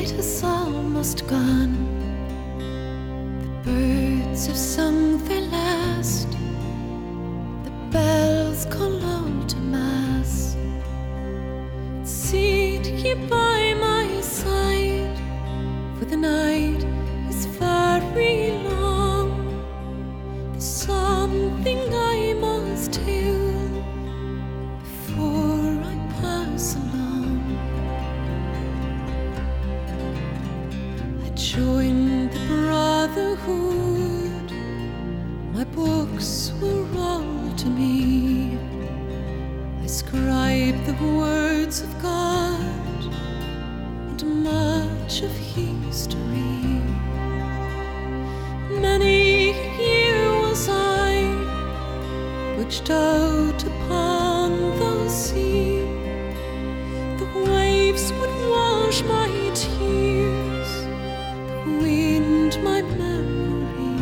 night is almost gone. The birds have sung their last. The bells call all to mass. Sit ye by my side, for the night is very long. There's something I must tell before I pass along. I joined the brotherhood. My books were all to me. I scribed the words of God and much of history. Many a year was I butched out upon the sea. The waves would wash my tears, the wind my memory.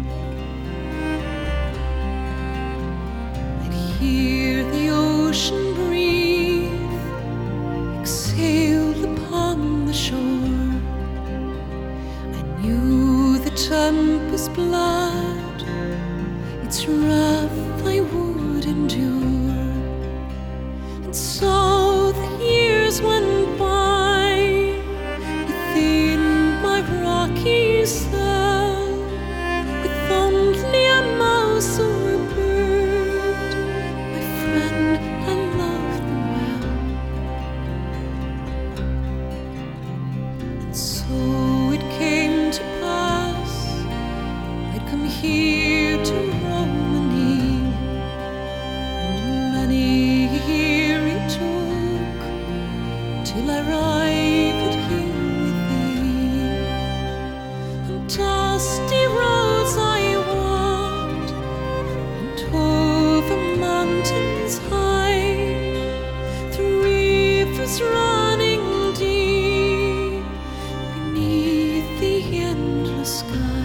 I'd hear the ocean breathe, exhale upon the shore. I knew the tempest's blood, its wrath I would endure. And so the years went by within my rocky cell, with only a mouse or a bird, my friend, I loved them well. And so it came to pass, I'd come here to Romany, and many a year it took till I arrived here with thee. On dusty roads I walked, and over mountains high, through rivers running deep, beneath the endless sky.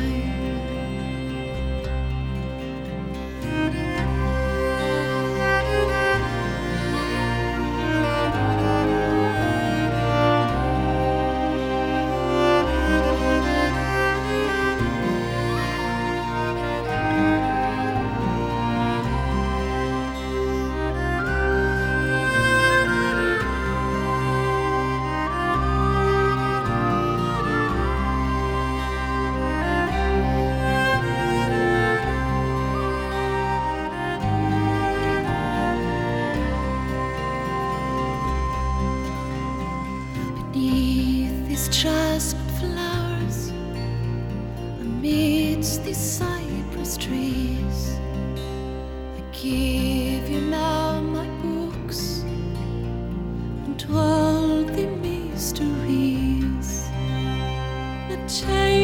Beneath these jasmine flowers, amidst these cypress trees, I give you now my books and all the mysteries. Now take